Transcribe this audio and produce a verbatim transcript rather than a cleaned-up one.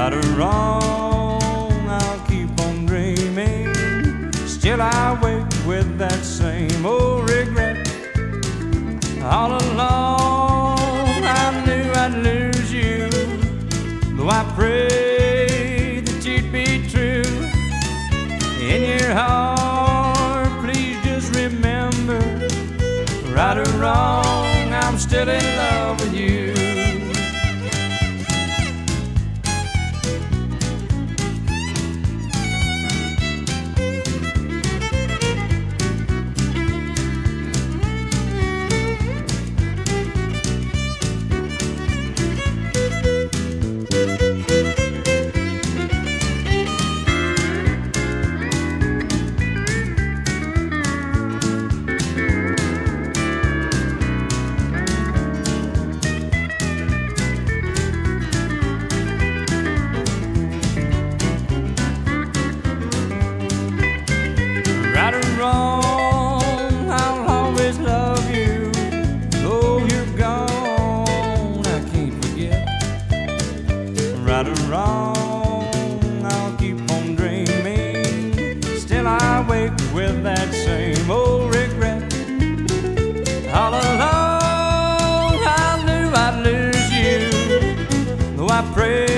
Right or wrong, I'll keep on dreaming. Still I wake with that same old regret. All along I knew I'd lose you, though I prayed that you'd be true. In your heart, please just remember, right or wrong, I'm still in love with you. Right or wrong, I'll always love you. Though you're gone, I can't forget. Right or wrong, I'll keep on dreaming. Still I wake with that same old regret. All along I knew I'd lose you, though I prayed